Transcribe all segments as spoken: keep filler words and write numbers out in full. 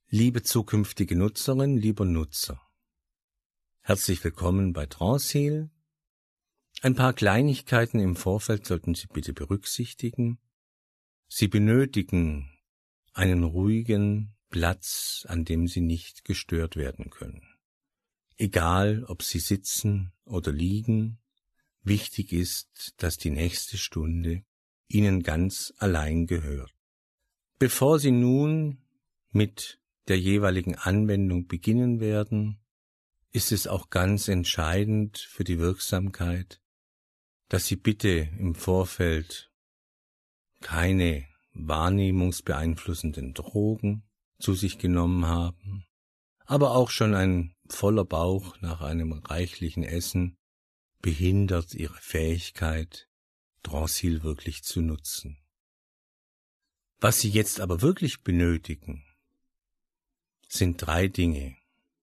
Liebe zukünftige Nutzerin, lieber Nutzer, herzlich willkommen bei Trance-Heal. Ein paar Kleinigkeiten im Vorfeld sollten Sie bitte berücksichtigen. Sie benötigen einen ruhigen Platz, an dem Sie nicht gestört werden können. Egal, ob Sie sitzen oder liegen, wichtig ist, dass die nächste Stunde Ihnen ganz allein gehört. Bevor Sie nun mit der jeweiligen Anwendung beginnen werden, ist es auch ganz entscheidend für die Wirksamkeit, dass Sie bitte im Vorfeld keine wahrnehmungsbeeinflussenden Drogen zu sich genommen haben, aber auch schon ein voller Bauch nach einem reichlichen Essen behindert Ihre Fähigkeit, Trance-Heal wirklich zu nutzen. Was Sie jetzt aber wirklich benötigen, sind drei Dinge: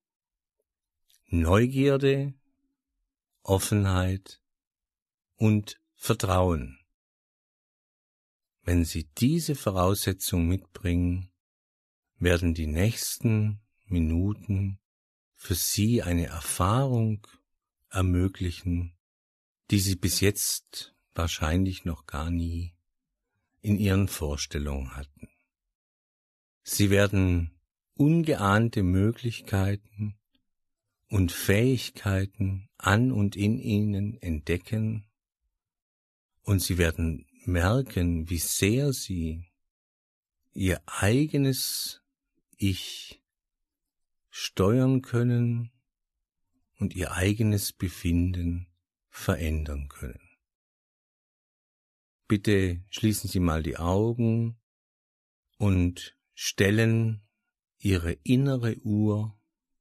Neugierde, Offenheit und Vertrauen. Wenn Sie diese Voraussetzung mitbringen, werden die nächsten Minuten für Sie eine Erfahrung ermöglichen, die Sie bis jetzt wahrscheinlich noch gar nie in Ihren Vorstellungen hatten. Sie werden ungeahnte Möglichkeiten und Fähigkeiten an und in Ihnen entdecken, und Sie werden merken, wie sehr Sie Ihr eigenes Ich steuern können und Ihr eigenes Befinden verändern können. Bitte schließen Sie mal die Augen und stellen Ihre innere Uhr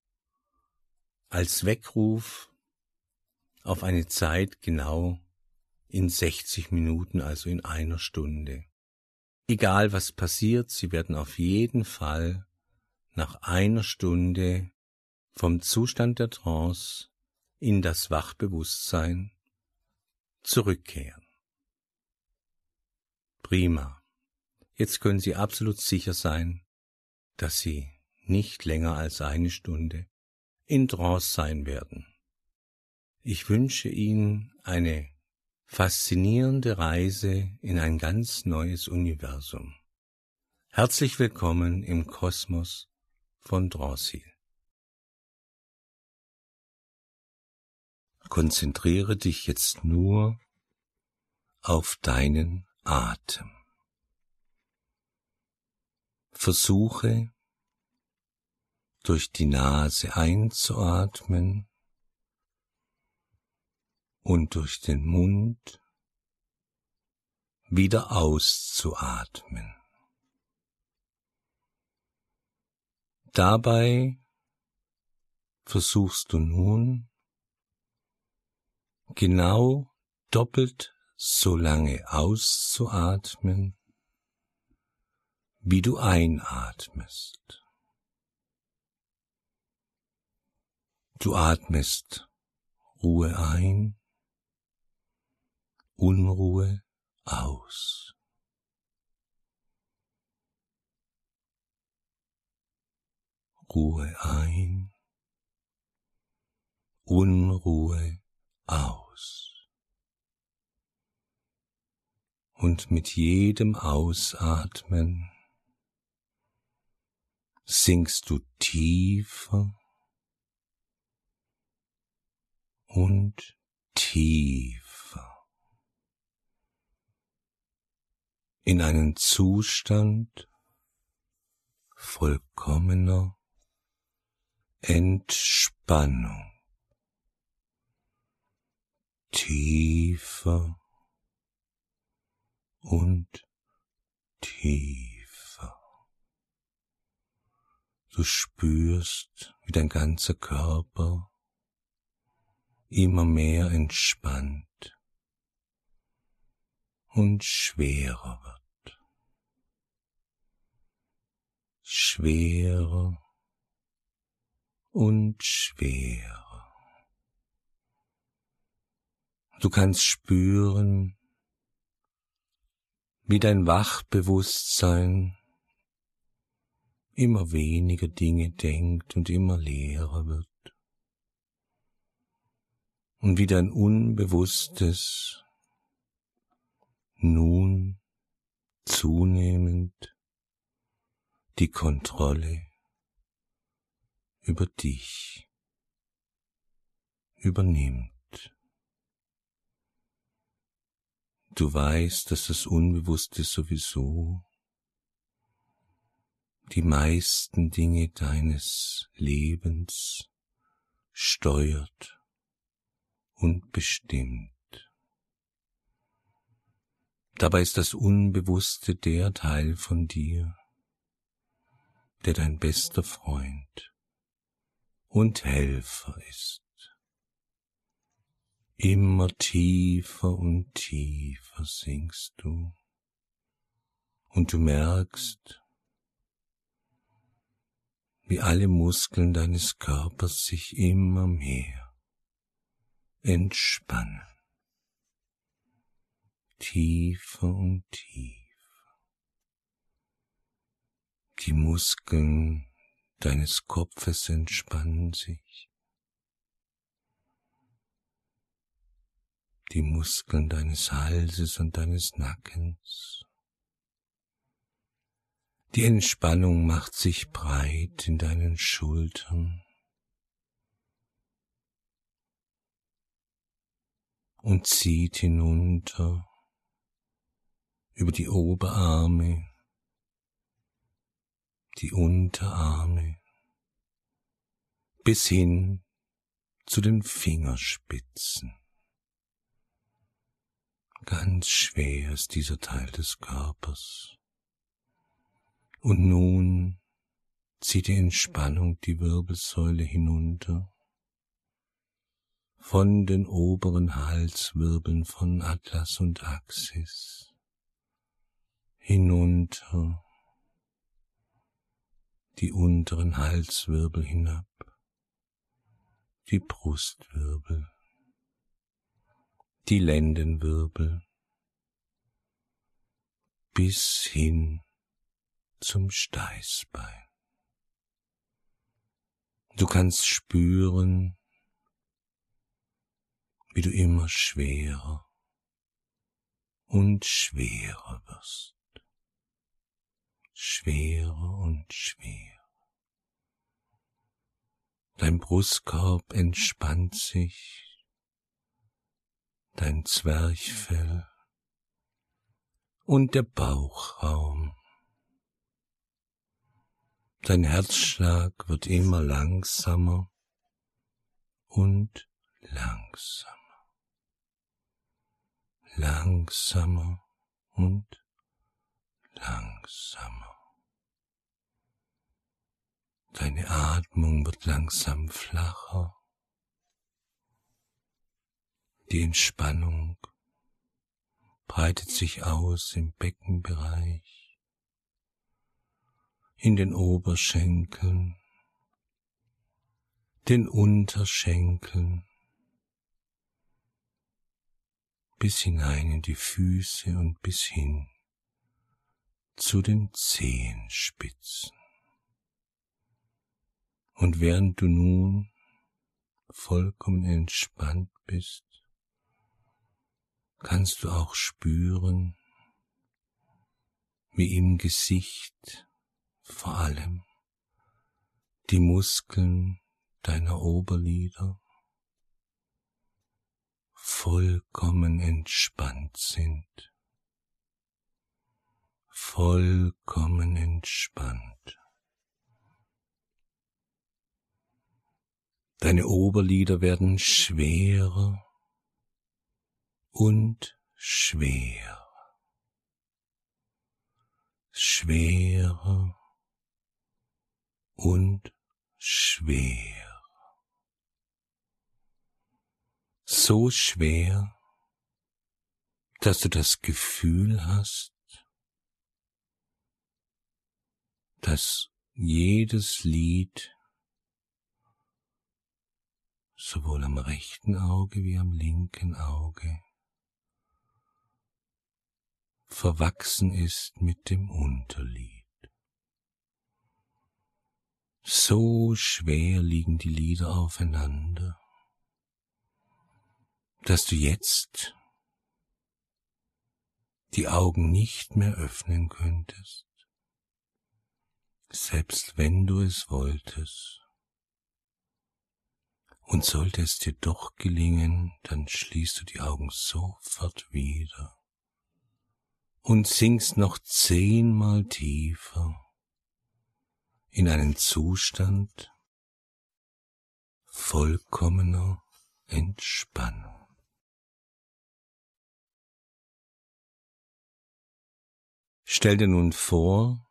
als Weckruf auf eine Zeit genau in sechzig Minuten, also in einer Stunde. Egal was passiert, Sie werden auf jeden Fall nach einer Stunde vom Zustand der Trance in das Wachbewusstsein zurückkehren. Prima. Jetzt können Sie absolut sicher sein, dass Sie nicht länger als eine Stunde in Trance sein werden. Ich wünsche Ihnen eine faszinierende Reise in ein ganz neues Universum. Herzlich willkommen im Kosmos von Trance-Heal. Konzentriere dich jetzt nur auf deinen Atem. Versuche, durch die Nase einzuatmen und durch den Mund wieder auszuatmen. Dabei versuchst du nun genau doppelt so lange auszuatmen, wie du einatmest. Du atmest Ruhe ein, Unruhe aus. Ruhe ein, Unruhe aus. Und mit jedem Ausatmen sinkst du tiefer und tiefer in einen Zustand vollkommener Entspannung. Tiefer und tiefer. Du spürst, wie dein ganzer Körper immer mehr entspannt und schwerer wird. Schwerer und schwerer. Du kannst spüren, wie dein Wachbewusstsein immer weniger Dinge denkt und immer leerer wird. Und wie dein Unbewusstes nun zunehmend die Kontrolle über dich übernimmt. Du weißt, dass das Unbewusste sowieso die meisten Dinge deines Lebens steuert und bestimmt. Dabei ist das Unbewusste der Teil von dir, der dein bester Freund und Helfer ist. Immer tiefer und tiefer sinkst du und du merkst, wie alle Muskeln deines Körpers sich immer mehr entspannen. Tiefer und tiefer. Die Muskeln deines Kopfes entspannen sich. Die Muskeln deines Halses und deines Nackens. Die Entspannung macht sich breit in deinen Schultern und zieht hinunter über die Oberarme, die Unterarme, bis hin zu den Fingerspitzen. Ganz schwer ist dieser Teil des Körpers. Und nun zieht die Entspannung die Wirbelsäule hinunter, von den oberen Halswirbeln von Atlas und Axis, hinunter, die unteren Halswirbel hinab, die Brustwirbel, die Lendenwirbel, bis hin zum Steißbein. Du kannst spüren, wie du immer schwerer und schwerer wirst. Schwerer und schwerer. Dein Brustkorb entspannt sich, dein Zwerchfell und der Bauchraum. Dein Herzschlag wird immer langsamer und langsamer, langsamer und langsamer. Deine Atmung wird langsam flacher. Die Entspannung breitet sich aus im Beckenbereich, in den Oberschenkeln, den Unterschenkeln, bis hinein in die Füße und bis hin zu den Zehenspitzen. Und während du nun vollkommen entspannt bist, kannst du auch spüren, wie im Gesicht vor allem die Muskeln deiner Oberlider vollkommen entspannt sind, vollkommen entspannt. Deine Oberlider werden schwerer und schwerer, schwerer und schwer. So schwer, dass du das Gefühl hast, dass jedes Lid sowohl am rechten Auge wie am linken Auge verwachsen ist mit dem Unterlid. so schwer liegen die Lider aufeinander, dass du jetzt die Augen nicht mehr öffnen könntest, selbst wenn du es wolltest. Und sollte es dir doch gelingen, dann schließt du die Augen sofort wieder und sinkst noch zehnmal tiefer in einen Zustand vollkommener Entspannung. Stell dir nun vor,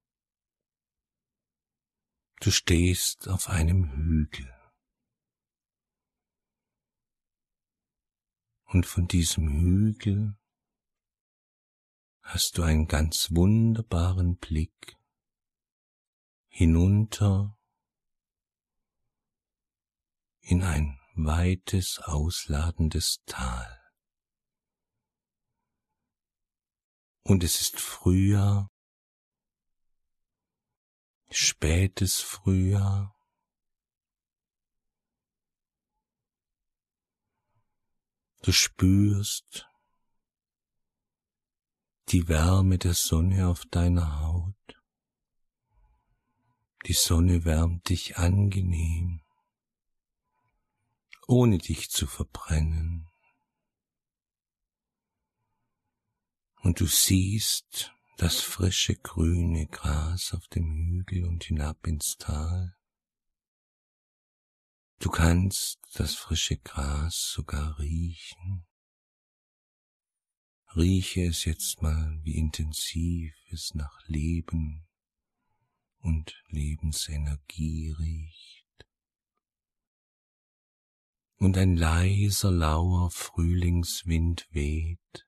du stehst auf einem Hügel. Und von diesem Hügel hast du einen ganz wunderbaren Blick hinunter in ein weites, ausladendes Tal. Und es ist Frühjahr, spätes Frühjahr. Du spürst die Wärme der Sonne auf deiner Haut. Die Sonne wärmt dich angenehm, ohne dich zu verbrennen. Und du siehst das frische grüne Gras auf dem Hügel und hinab ins Tal. Du kannst das frische Gras sogar riechen. Rieche es jetzt mal, wie intensiv es nach Leben und Lebensenergie riecht. Und ein leiser, lauer Frühlingswind weht.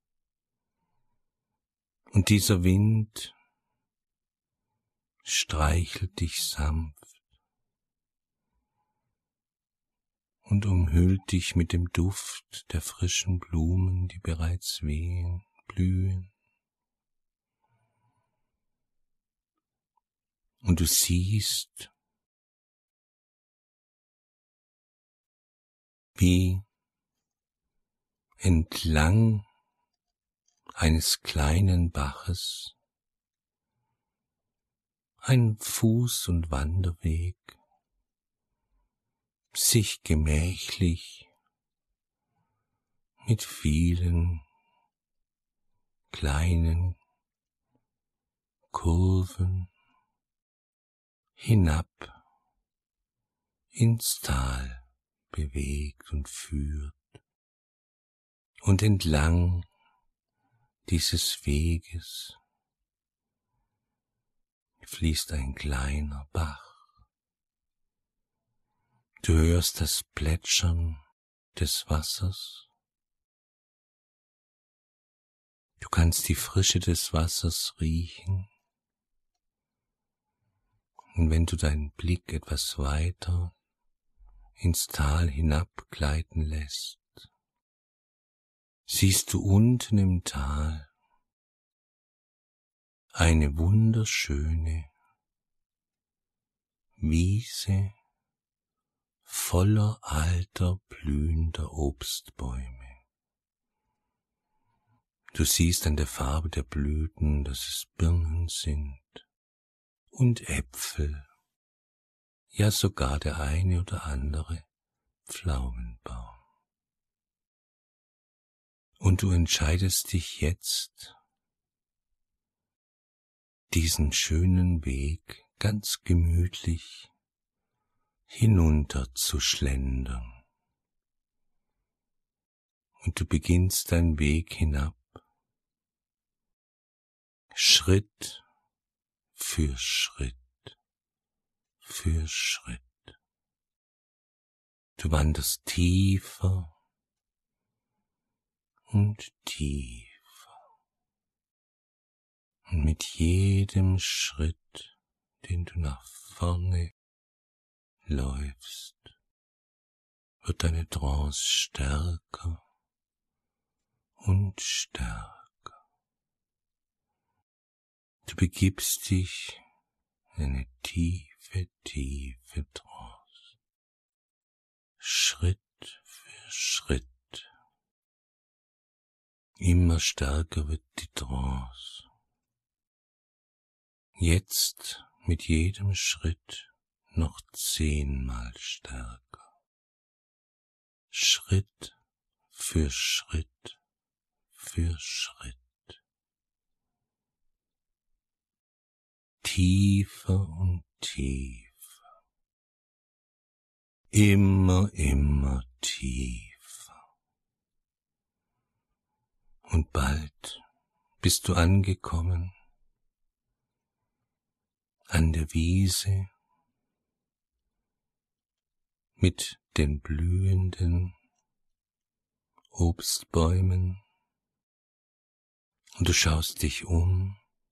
Und dieser Wind streichelt dich sanft und umhüllt dich mit dem Duft der frischen Blumen, die bereits wehen, blühen. Und du siehst, wie entlang eines kleinen Baches ein Fuß- und Wanderweg sich gemächlich mit vielen kleinen Kurven hinab ins Tal bewegt und führt. Und entlang dieses Weges fließt ein kleiner Bach. Du hörst das Plätschern des Wassers. Du kannst die Frische des Wassers riechen. Und wenn du deinen Blick etwas weiter ins Tal hinabgleiten lässt, siehst du unten im Tal eine wunderschöne Wiese voller alter, blühender Obstbäume. Du siehst an der Farbe der Blüten, dass es Birnen sind und Äpfel, ja sogar der eine oder andere Pflaumenbaum. Und du entscheidest dich jetzt, diesen schönen Weg ganz gemütlich hinunter zu schlendern. Und du beginnst deinen Weg hinab, Schritt für Schritt für Schritt. Du wanderst tiefer und tiefer. Und mit jedem Schritt, den du nach vorne läufst, wird deine Trance stärker und stärker. Du begibst dich in eine tiefe tiefe, tiefe Trance. Schritt für Schritt. Immer stärker wird die Trance. Jetzt mit jedem Schritt noch zehnmal stärker. Schritt für Schritt für Schritt. Tiefer und tiefer. Immer, immer tiefer. Und bald bist du angekommen an der Wiese mit den blühenden Obstbäumen und du schaust dich um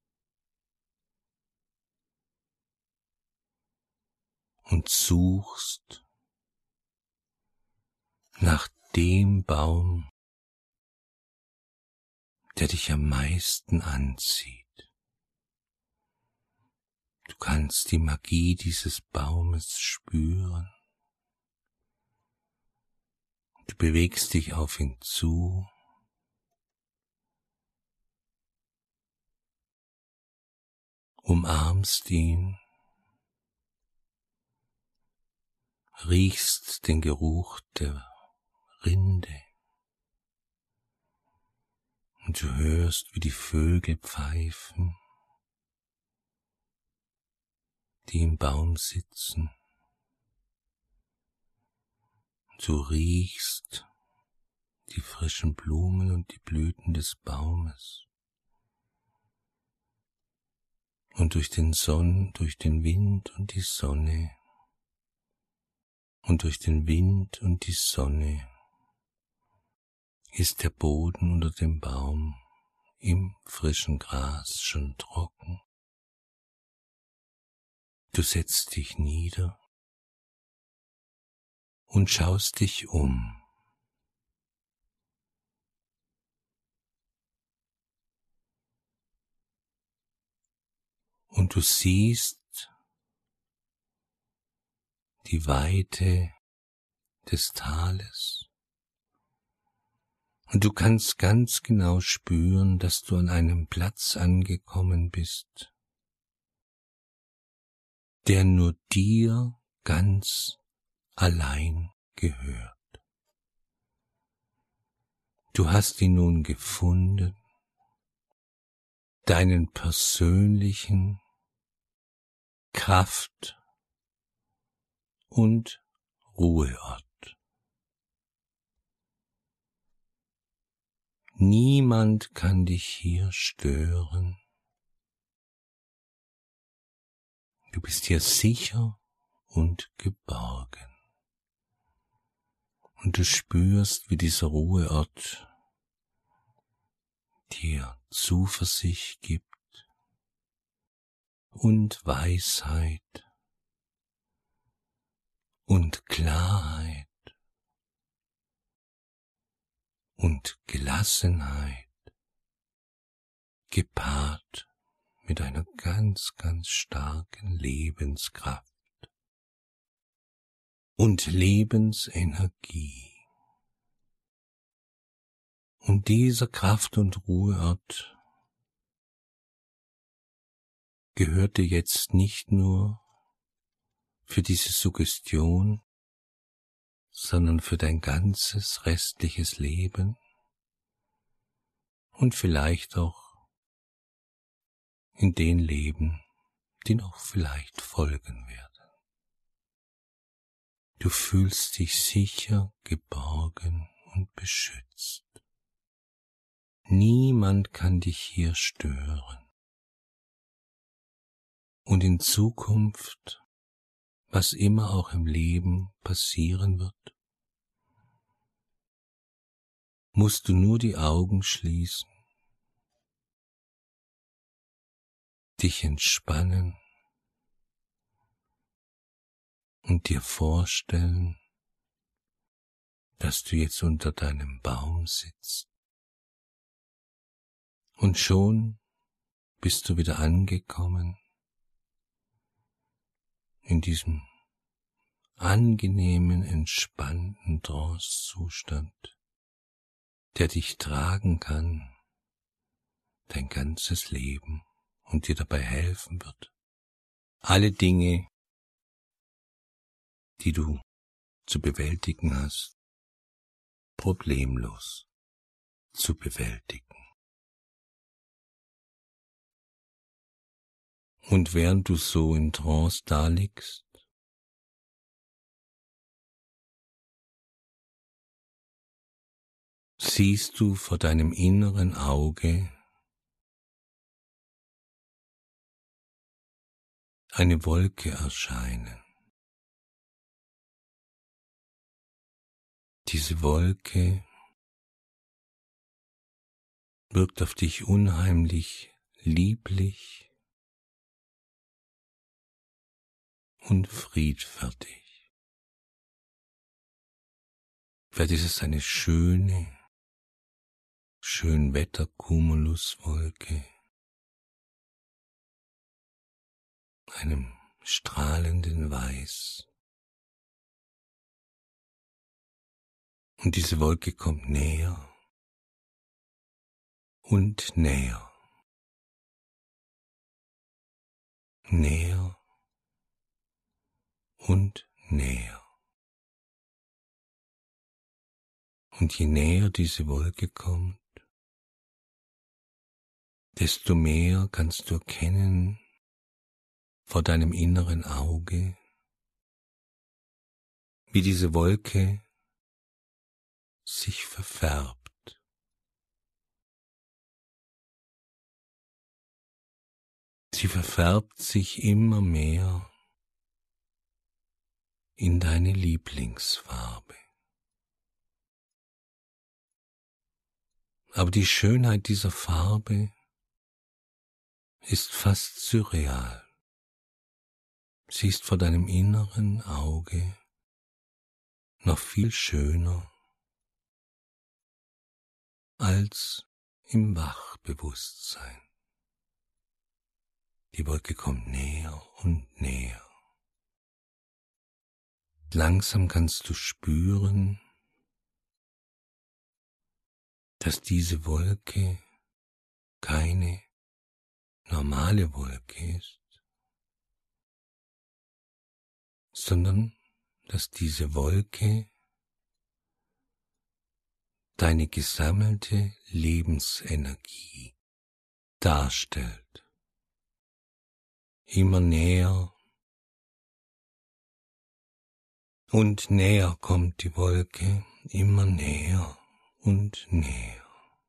und suchst nach dem Baum, der dich am meisten anzieht. Du kannst die Magie dieses Baumes spüren. Du bewegst dich auf ihn zu. Umarmst ihn. Riechst den Geruch der Rinde. Und du hörst, wie die Vögel pfeifen, die im Baum sitzen. Du riechst die frischen Blumen und die Blüten des Baumes. Und durch den Sonn, durch den Wind und die Sonne und durch den Wind und die Sonne ist der Boden unter dem Baum im frischen Gras schon trocken. Du setzt dich nieder und schaust dich um. Und du siehst die Weite des Tales. Und du kannst ganz genau spüren, dass du an einem Platz angekommen bist, der nur dir ganz allein gehört. Du hast ihn nun gefunden, deinen persönlichen Kraft- und Ruheort. Niemand kann dich hier stören. Du bist hier sicher und geborgen. Und du spürst, wie dieser Ruheort dir Zuversicht gibt und Weisheit und Klarheit und Gelassenheit, gepaart mit einer ganz, ganz starken Lebenskraft und Lebensenergie. Und dieser Kraft- und Ruheort gehört dir jetzt nicht nur für diese Suggestion, sondern für dein ganzes restliches Leben und vielleicht auch in den Leben, die noch vielleicht folgen werden. Du fühlst dich sicher, geborgen und beschützt. Niemand kann dich hier stören. Und in Zukunft, was immer auch im Leben passieren wird, musst du nur die Augen schließen, dich entspannen und dir vorstellen, dass du jetzt unter deinem Baum sitzt. Und schon bist du wieder angekommen in diesem angenehmen, entspannten Trance-Zustand, der dich tragen kann, dein ganzes Leben und dir dabei helfen wird, alle Dinge, die du zu bewältigen hast, problemlos zu bewältigen. Und während du so in Trance daliegst, siehst du vor deinem inneren Auge eine Wolke erscheinen. Diese Wolke wirkt auf dich unheimlich lieblich und friedfertig. Vielleicht ist es eine schöne, Schönwetter-Cumuluswolke, einem strahlenden Weiß. Und diese Wolke kommt näher und näher, näher und näher. Und je näher diese Wolke kommt, desto mehr kannst du erkennen vor deinem inneren Auge, wie diese Wolke sich verfärbt. Sie verfärbt sich immer mehr in deine Lieblingsfarbe. Aber die Schönheit dieser Farbe ist fast surreal. Sie ist vor deinem inneren Auge noch viel schöner als im Wachbewusstsein. Die Wolke kommt näher und näher. Langsam kannst du spüren, dass diese Wolke keine normale Wolke ist, sondern dass diese Wolke deine gesammelte Lebensenergie darstellt. Immer näher und näher kommt die Wolke, immer näher und näher.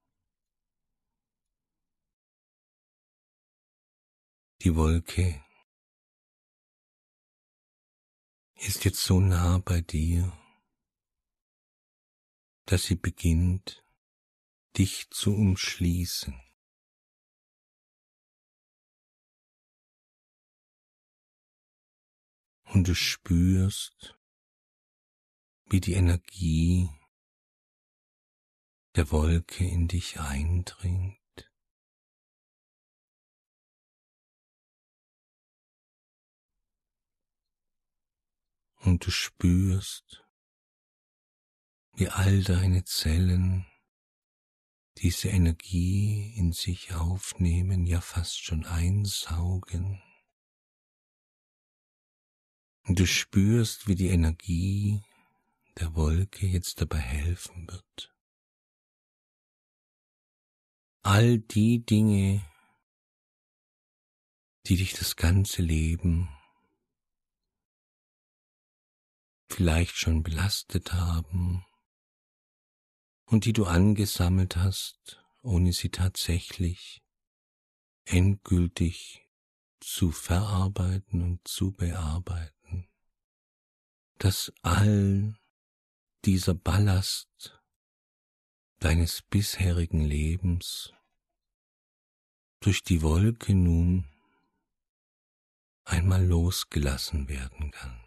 Die Wolke ist jetzt so nah bei dir, dass sie beginnt, dich zu umschließen. Und du spürst, wie die Energie der Wolke in dich eindringt. Und du spürst, wie all deine Zellen diese Energie in sich aufnehmen, ja fast schon einsaugen. Und du spürst, wie die Energie der Wolke jetzt dabei helfen wird, all die Dinge, die dich das ganze Leben vielleicht schon belastet haben und die du angesammelt hast, ohne sie tatsächlich endgültig zu verarbeiten und zu bearbeiten, dass all dieser Ballast deines bisherigen Lebens durch die Wolke nun einmal losgelassen werden kann.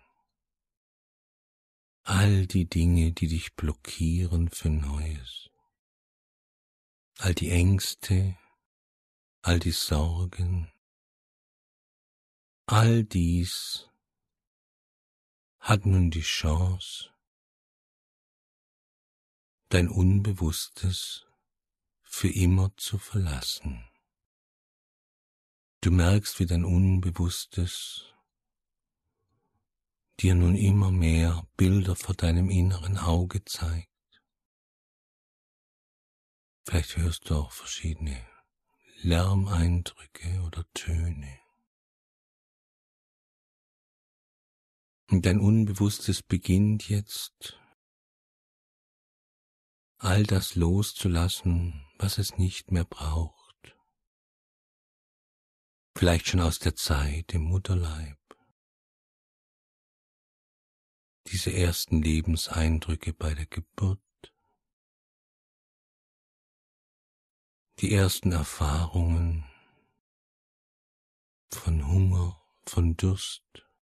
All die Dinge, die dich blockieren für Neues, all die Ängste, all die Sorgen, all dies hat nun die Chance, dein Unbewusstes für immer zu verlassen. Du merkst, wie dein Unbewusstes dir nun immer mehr Bilder vor deinem inneren Auge zeigt. Vielleicht hörst du auch verschiedene Lärmeindrücke oder Töne. Und dein Unbewusstes beginnt jetzt, all das loszulassen, was es nicht mehr braucht. Vielleicht schon aus der Zeit im Mutterleib. Diese ersten Lebenseindrücke bei der Geburt. Die ersten Erfahrungen von Hunger, von Durst,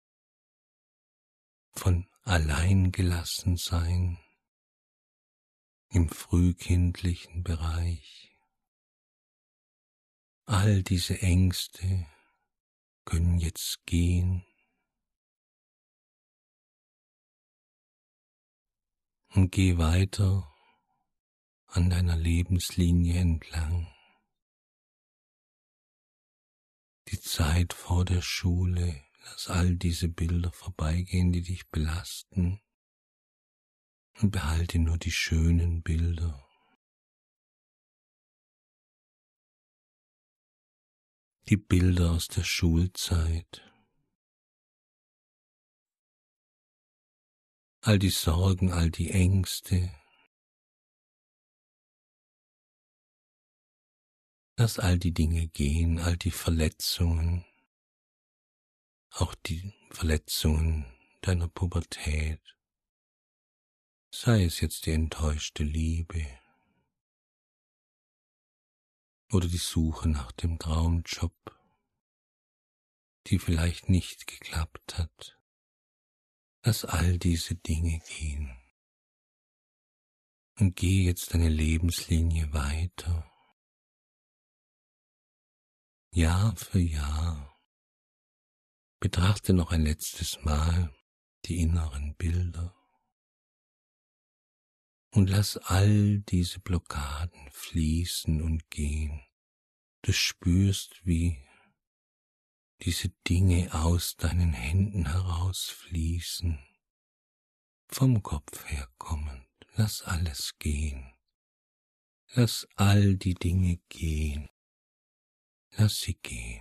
von Alleingelassensein im frühkindlichen Bereich. All diese Ängste können jetzt gehen und geh weiter an deiner Lebenslinie entlang. Die Zeit vor der Schule, lass all diese Bilder vorbeigehen, die dich belasten, und behalte nur die schönen Bilder. Die Bilder aus der Schulzeit. All die Sorgen, all die Ängste. Lass all die Dinge gehen, all die Verletzungen, auch die Verletzungen deiner Pubertät. Sei es jetzt die enttäuschte Liebe oder die Suche nach dem Traumjob, die vielleicht nicht geklappt hat. Lass all diese Dinge gehen und geh jetzt deine Lebenslinie weiter. Jahr für Jahr. Betrachte noch ein letztes Mal die inneren Bilder und lass all diese Blockaden fließen und gehen. Du spürst, wie diese Dinge aus deinen Händen herausfließen, vom Kopf her kommend. Lass alles gehen. Lass all die Dinge gehen. Lass sie gehen.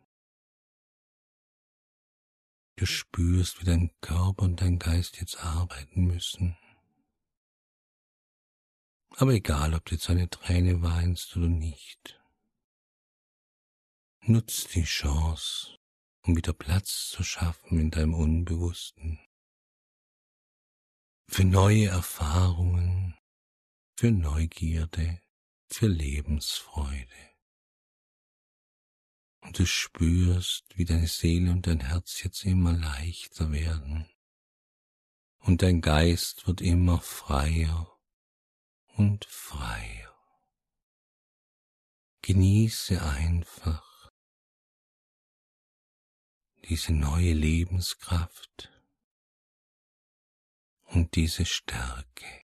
Du spürst, wie dein Körper und dein Geist jetzt arbeiten müssen. Aber egal, ob du jetzt eine Träne weinst oder nicht, nutz die Chance, um wieder Platz zu schaffen in deinem Unbewussten. Für neue Erfahrungen, für Neugierde, für Lebensfreude. Und du spürst, wie deine Seele und dein Herz jetzt immer leichter werden. Und dein Geist wird immer freier und freier. Genieße einfach diese neue Lebenskraft und diese Stärke.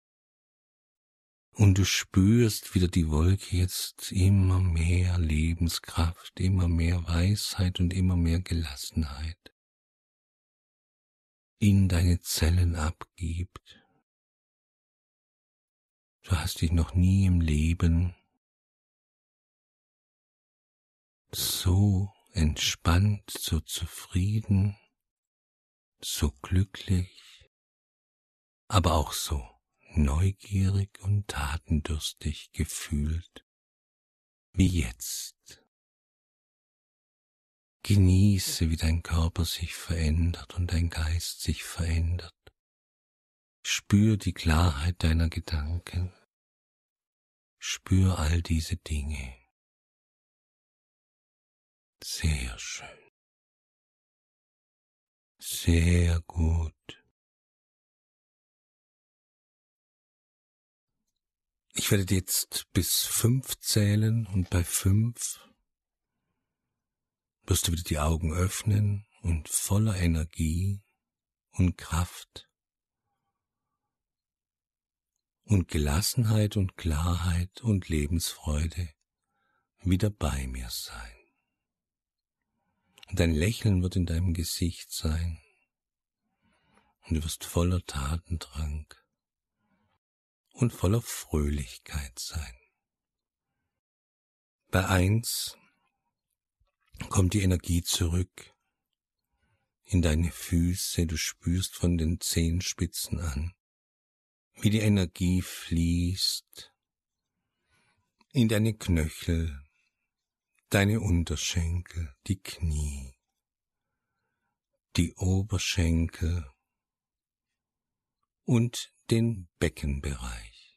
Und du spürst wieder die Wolke jetzt immer mehr Lebenskraft, immer mehr Weisheit und immer mehr Gelassenheit in deine Zellen abgibt. Du hast dich noch nie im Leben so entspannt, so zufrieden, so glücklich, aber auch so neugierig und tatendurstig gefühlt wie jetzt. Genieße, wie dein Körper sich verändert und dein Geist sich verändert. Spür die Klarheit deiner Gedanken. Spür all diese Dinge. Sehr schön. Sehr gut. Ich werde jetzt bis fünf zählen und bei fünf wirst du wieder die Augen öffnen und voller Energie und Kraft und Gelassenheit und Klarheit und Lebensfreude wieder bei mir sein. Und ein Lächeln wird in deinem Gesicht sein und du wirst voller Tatendrang und voller Fröhlichkeit sein. Bei eins kommt die Energie zurück in deine Füße, du spürst von den Zehenspitzen an, wie die Energie fließt in deine Knöchel, deine Unterschenkel, die Knie, die Oberschenkel und den Beckenbereich.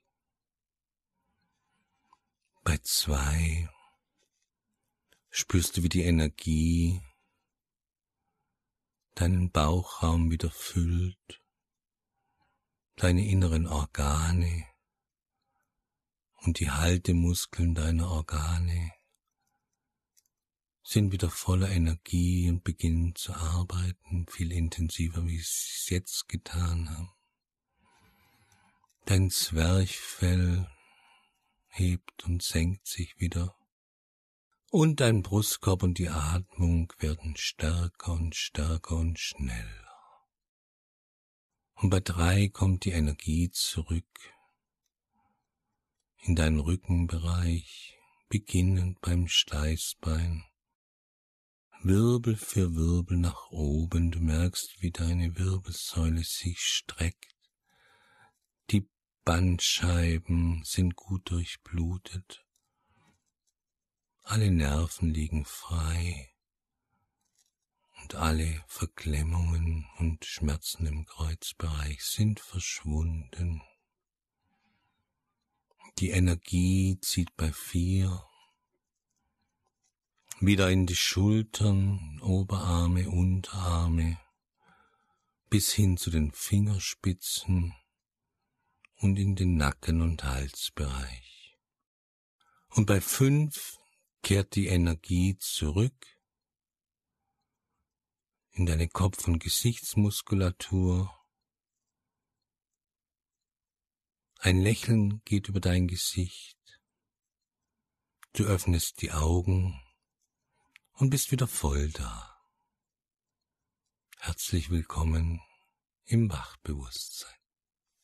Bei zwei spürst du, wie die Energie deinen Bauchraum wieder füllt, deine inneren Organe und die Haltemuskeln deiner Organe sind wieder voller Energie und beginnen zu arbeiten, viel intensiver, wie sie es jetzt getan haben. Dein Zwerchfell hebt und senkt sich wieder und dein Brustkorb und die Atmung werden stärker und stärker und schneller. Und bei drei kommt die Energie zurück in deinen Rückenbereich, beginnend beim Steißbein, Wirbel für Wirbel nach oben. Du merkst, wie deine Wirbelsäule sich streckt. Die Bandscheiben sind gut durchblutet. Alle Nerven liegen frei und alle Verklemmungen und Schmerzen im Kreuzbereich sind verschwunden. Die Energie zieht bei vier wieder in die Schultern, Oberarme, Unterarme, bis hin zu den Fingerspitzen und in den Nacken- und Halsbereich. Und bei fünf kehrt die Energie zurück in deine Kopf- und Gesichtsmuskulatur. Ein Lächeln geht über dein Gesicht. Du öffnest die Augen und bist wieder voll da. Herzlich willkommen im Wachbewusstsein.